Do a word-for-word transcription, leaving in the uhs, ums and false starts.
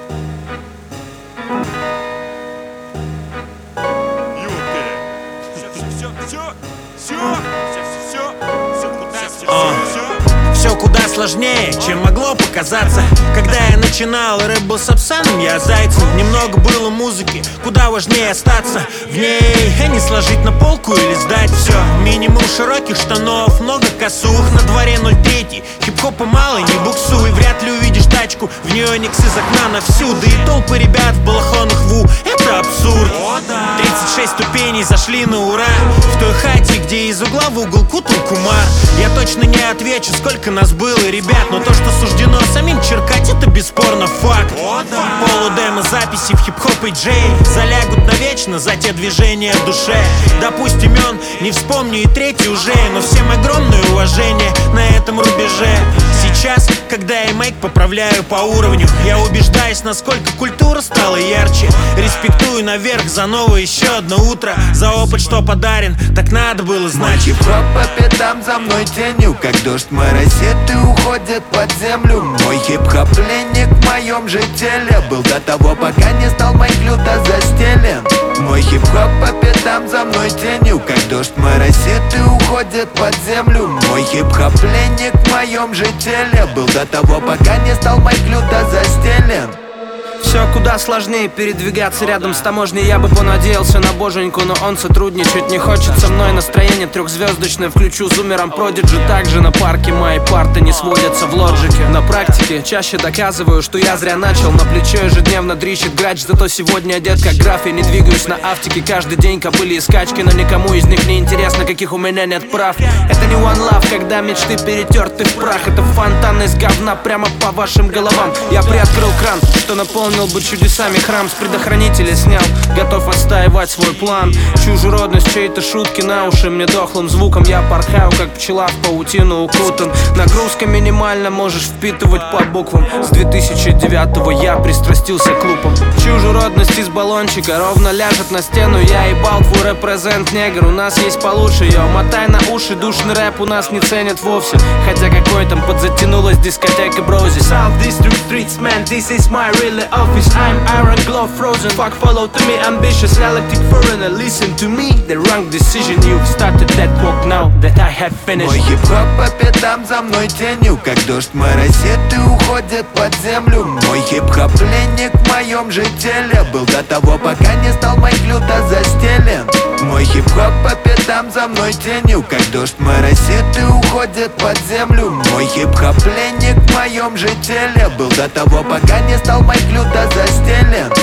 Все куда сложнее, чем могло показаться. Когда я начинал, рэп был с Апсаном, я Зайцев. Немного было музыки, куда важнее остаться в ней, а не сложить на полку или сдать все. Минимум широких штанов, много косух. На дворе ноль три, хип-хопа мало, не буксуй. Вряд ли увидишь тачку в неоникс из окна навсюду. И толпы ребят в балахонах ву, это абсурд. Тридцать шесть ступеней зашли на ура. В той хате, где из угла в угол кутал кумар. Я точно не отвечу, сколько нас было, ребят, но то, что суждено самим черкать, это бесспорно факт. Полудемо записи в хип-хоп и джей залягут навечно за те движения в душе. Допустим, имен не вспомню и третий уже, но всем огромное уважение на этом рубеже. Сейчас, когда я майк поправляю по уровню, я убеждаюсь, насколько культура стала ярче. Респектую наверх за новое еще одно утро, за опыт, что подарен, так надо было знать. Хип-хоп по пятам за мной тенью, как дождь моросит и уходит под землю. Мой хип-хоп пленник в моем же теле был до того, пока не стал майк люто застелен. Мой хип-хоп по пятам за мной тенью, как дождь моросит и уходит под землю. Мой хип-хоп пленник в моем же теле был до того, пока не стал майк люто застелен. Все куда сложнее передвигаться рядом с таможней. Я бы понадеялся на боженьку, но он сотрудничать не хочет со мной. Настроение трехзвездочное, включу зумером продиджи. Также на парке мои парты не сводятся в лоджике. На практике чаще доказываю, что я зря начал. На плечо ежедневно дрищет грач, зато сегодня одет как граф. Я не двигаюсь на автике каждый день, кобыли и скачки. Но никому из них не интересно, каких у меня нет прав. Это не one love, когда мечты перетерты в прах. Это фонтан из говна прямо по вашим головам. Я приоткрыл кран, что наполнил бы чудесами храм, с предохранителя снял, готов отстаивать свой план. Чужеродность, чьей-то шутки на уши мне дохлым звуком. Я порхаю, как пчела в паутину укутан. Нагрузка минимальна, можешь впитывать по буквам. С две тысячи девятого я пристрастился к лупам. Чужеродность из баллончика ровно ляжет на стену. Я ебал твой репрезент, негр, у нас есть получше. Йо, мотай на уши, душный рэп у нас не ценят вовсе. Хотя какой там подзатянулась дискотека Брози. South District Streets, man, this is my really office. I'm iron glove frozen, fuck follow to me. Ambitious, electric foreigner, listen to me. The wrong decision, you've started that walk now that I have finished. Мой хип-хоп по пятам за мной тенью, как дождь моросит и уходит под землю. Мой хип-хоп пленник в моем же теле был до того, пока не стал майк люто застелен. Мой хип-хоп по пятам за мной тенью, как дождь моросит и уходит под землю. Мой хип-хоп пленник в моем же теле был до того, пока не стал майк люто застелен.